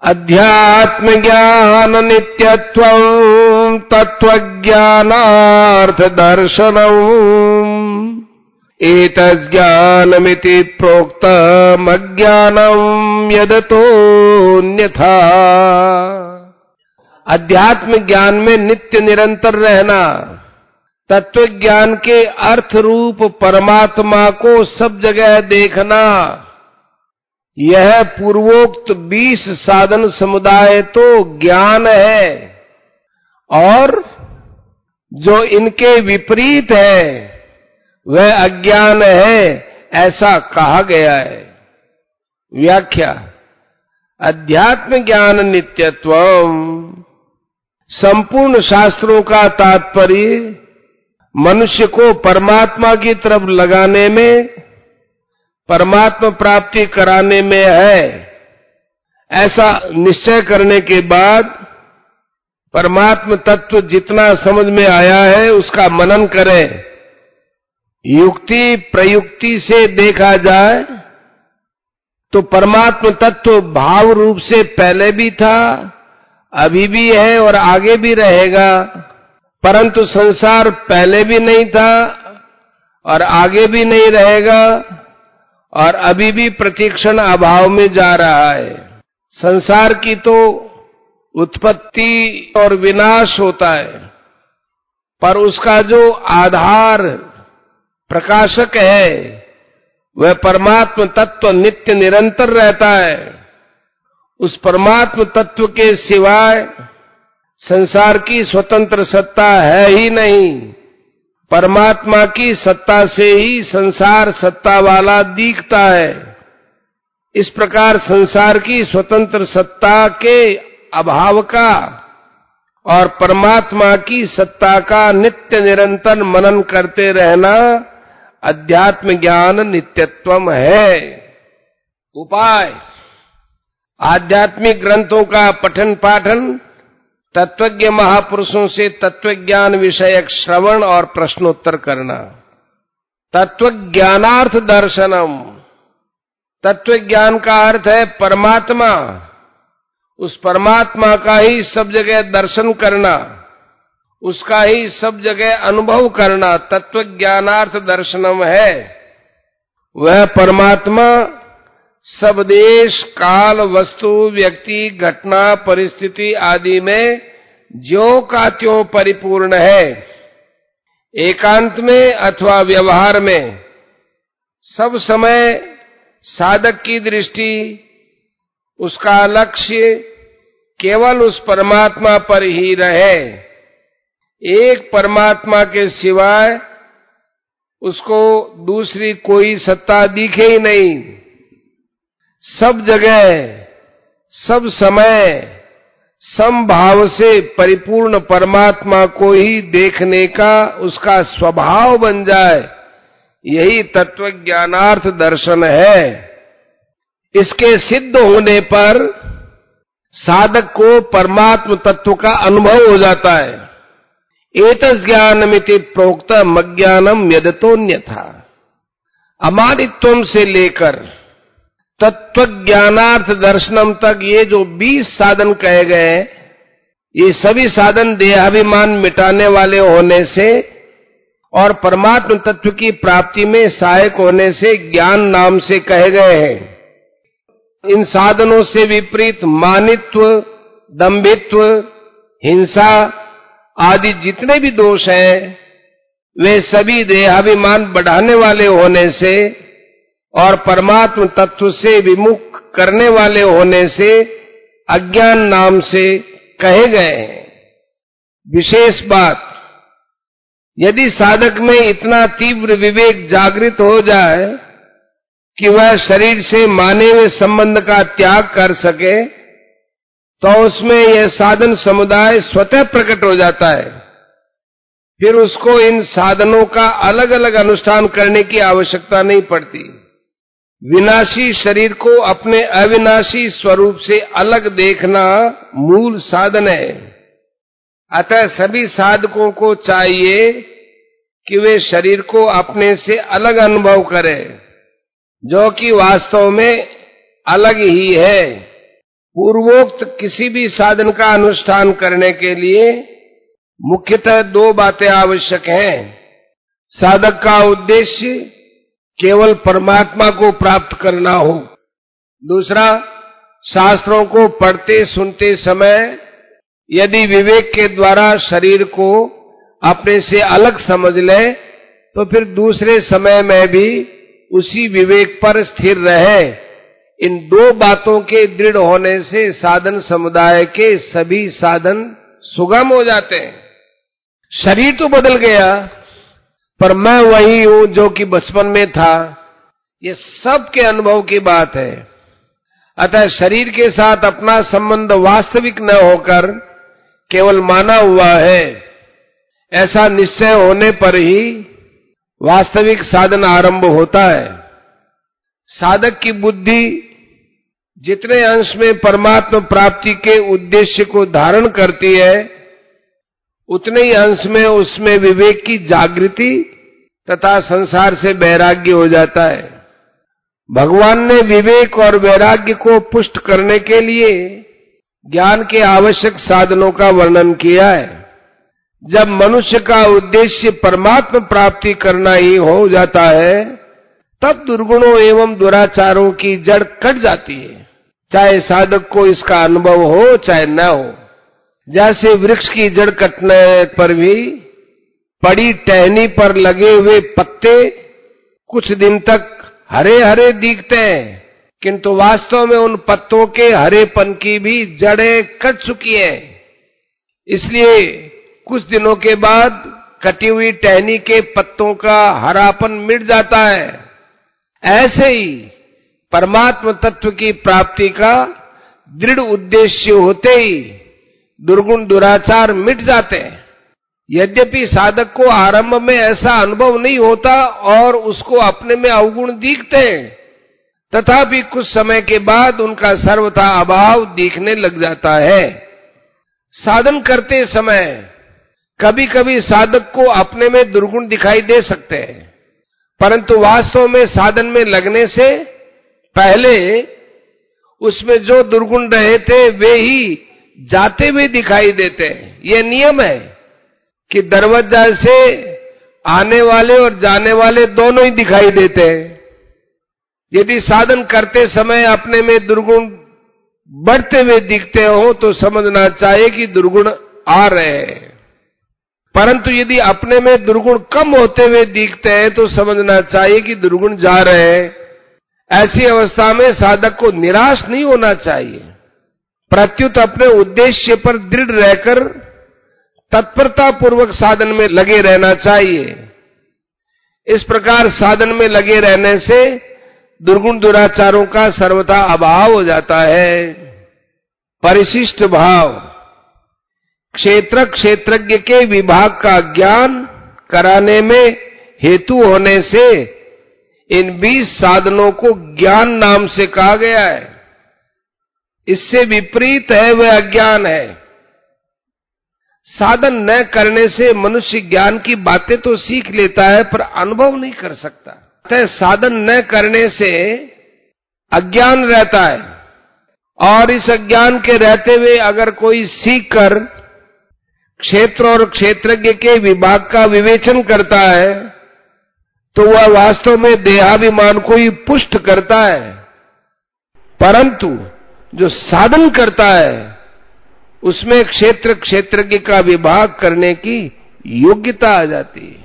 अध्यात्म ज्ञान नित्यत्वं तत्त्वज्ञानार्थ दर्शनम् एतज्ज्ञानमिति प्रोक्तम् अज्ञानम् यदतोऽन्यथा। अध्यात्म ज्ञान में नित्य निरंतर रहना, तत्व ज्ञान के अर्थ रूप परमात्मा को सब जगह देखना, यह पूर्वोक्त 20 साधन समुदाय तो ज्ञान है, और जो इनके विपरीत है वह अज्ञान है, ऐसा कहा गया है। व्याख्या। अध्यात्म ज्ञान नित्यत्वम, संपूर्ण शास्त्रों का तात्पर्य मनुष्य को परमात्मा की तरफ लगाने में, परमात्मा प्राप्ति कराने में है। ऐसा निश्चय करने के बाद परमात्म तत्व जितना समझ में आया है उसका मनन करें। युक्ति प्रयुक्ति से देखा जाए तो परमात्म तत्व भाव रूप से पहले भी था, अभी भी है और आगे भी रहेगा, परंतु संसार पहले भी नहीं था और आगे भी नहीं रहेगा और अभी भी प्रतिक्षण अभाव में जा रहा है। संसार की तो उत्पत्ति और विनाश होता है, पर उसका जो आधार प्रकाशक है वह परमात्म तत्व नित्य निरंतर रहता है। उस परमात्म तत्व के सिवाय संसार की स्वतंत्र सत्ता है ही नहीं। परमात्मा की सत्ता से ही संसार सत्ता वाला दिखता है। इस प्रकार संसार की स्वतंत्र सत्ता के अभाव का और परमात्मा की सत्ता का नित्य निरंतर मनन करते रहना अध्यात्म ज्ञान नित्यत्वम है। उपाय। आध्यात्मिक ग्रंथों का पठन पाठन, तत्वज्ञ महापुरुषों से तत्वज्ञान विषयक श्रवण और प्रश्नोत्तर करना। तत्वज्ञानार्थ दर्शनम, तत्वज्ञान का अर्थ है परमात्मा। उस परमात्मा का ही सब जगह दर्शन करना, उसका ही सब जगह अनुभव करना तत्वज्ञानार्थ दर्शनम है। वह परमात्मा सब देश काल वस्तु व्यक्ति घटना परिस्थिति आदि में ज्यों का त्यों परिपूर्ण है। एकांत में अथवा व्यवहार में सब समय साधक की दृष्टि, उसका लक्ष्य केवल उस परमात्मा पर ही रहे। एक परमात्मा के सिवाय उसको दूसरी कोई सत्ता दिखे ही नहीं। सब जगह सब समय समभाव से परिपूर्ण परमात्मा को ही देखने का उसका स्वभाव बन जाए, यही तत्वज्ञानार्थ दर्शन है। इसके सिद्ध होने पर साधक को परमात्म तत्व का अनुभव हो जाता है। एतस् ज्ञानमिति प्रोक्तम् अज्ञानम् यदतोऽन्यथा। अमानित्वम से लेकर तत्वज्ञानार्थ दर्शनम तक ये जो 20 साधन कहे गए, ये सभी साधन देहाभिमान मिटाने वाले होने से और परमात्म तत्व की प्राप्ति में सहायक होने से ज्ञान नाम से कहे गए हैं। इन साधनों से विपरीत मानित्व, दंभित्व, हिंसा आदि जितने भी दोष हैं, वे सभी देहाभिमान बढ़ाने वाले होने से और परमात्म तत्व से विमुख करने वाले होने से अज्ञान नाम से कहे गए हैं। विशेष बात, यदि साधक में इतना तीव्र विवेक जागृत हो जाए कि वह शरीर से माने हुए संबंध का त्याग कर सके, तो उसमें यह साधन समुदाय स्वतः प्रकट हो जाता है। फिर उसको इन साधनों का अलग अलग अनुष्ठान करने की आवश्यकता नहीं पड़ती। विनाशी शरीर को अपने अविनाशी स्वरूप से अलग देखना मूल साधन है। अतः सभी साधकों को चाहिए कि वे शरीर को अपने से अलग अनुभव करें, जो कि वास्तव में अलग ही है। पूर्वोक्त किसी भी साधन का अनुष्ठान करने के लिए मुख्यतः दो बातें आवश्यक हैं। साधक का उद्देश्य केवल परमात्मा को प्राप्त करना हो। दूसरा, शास्त्रों को पढ़ते सुनते समय यदि विवेक के द्वारा शरीर को अपने से अलग समझ ले तो फिर दूसरे समय में भी उसी विवेक पर स्थिर रहे। इन दो बातों के दृढ़ होने से साधन समुदाय के सभी साधन सुगम हो जाते हैं। शरीर तो बदल गया, पर मैं वही हूं जो कि बचपन में था, ये सबके अनुभव की बात है। अतः शरीर के साथ अपना संबंध वास्तविक न होकर केवल माना हुआ है, ऐसा निश्चय होने पर ही वास्तविक साधन आरंभ होता है। साधक की बुद्धि जितने अंश में परमात्मा प्राप्ति के उद्देश्य को धारण करती है, उतने ही अंश में उसमें विवेक की जागृति तथा संसार से वैराग्य हो जाता है। भगवान ने विवेक और वैराग्य को पुष्ट करने के लिए ज्ञान के आवश्यक साधनों का वर्णन किया है। जब मनुष्य का उद्देश्य परमात्मा प्राप्ति करना ही हो जाता है, तब दुर्गुणों एवं दुराचारों की जड़ कट जाती है, चाहे साधक को इसका अनुभव हो चाहे न हो। जैसे वृक्ष की जड़ कटने पर भी पड़ी टहनी पर लगे हुए पत्ते कुछ दिन तक हरे हरे दिखते हैं, किंतु वास्तव में उन पत्तों के हरेपन की भी जड़ें कट चुकी हैं। इसलिए कुछ दिनों के बाद कटी हुई टहनी के पत्तों का हरापन मिट जाता है। ऐसे ही परमात्म तत्व की प्राप्ति का दृढ़ उद्देश्य होते ही दुर्गुण दुराचार मिट जाते हैं। यद्यपि साधक को आरंभ में ऐसा अनुभव नहीं होता और उसको अपने में अवगुण दिखते हैं, तथापि कुछ समय के बाद उनका सर्वथा अभाव दिखने लग जाता है। साधन करते समय कभी कभी साधक को अपने में दुर्गुण दिखाई दे सकते हैं, परंतु वास्तव में साधन में लगने से पहले उसमें जो दुर्गुण रहे थे वे ही जाते हुए दिखाई देते हैं। यह नियम है कि दरवाजा से आने वाले और जाने वाले दोनों ही दिखाई देते हैं। यदि साधन करते समय अपने में दुर्गुण बढ़ते हुए दिखते हो तो समझना चाहिए कि दुर्गुण आ रहे हैं, परंतु यदि अपने में दुर्गुण कम होते हुए दिखते हैं तो समझना चाहिए कि दुर्गुण जा रहे हैं। ऐसी अवस्था में साधक को निराश नहीं होना चाहिए, प्रत्युत अपने उद्देश्य पर दृढ़ रहकर तत्परता पूर्वक साधन में लगे रहना चाहिए। इस प्रकार साधन में लगे रहने से दुर्गुण दुराचारों का सर्वथा अभाव हो जाता है। परिशिष्ट भाव क्षेत्र क्षेत्रज्ञ के विभाग का ज्ञान कराने में हेतु होने से इन 20 साधनों को ज्ञान नाम से कहा गया है। इससे विपरीत है वह अज्ञान है। साधन न करने से मनुष्य ज्ञान की बातें तो सीख लेता है पर अनुभव नहीं कर सकता। अतः साधन न करने से अज्ञान रहता है, और इस अज्ञान के रहते हुए अगर कोई सीख कर क्षेत्र और क्षेत्रज्ञ के विभाग का विवेचन करता है तो वह वास्तव में देहाभिमान को ही पुष्ट करता है, परंतु जो साधन करता है उसमें क्षेत्र क्षेत्रज्ञ का विभाग करने की योग्यता आ जाती है।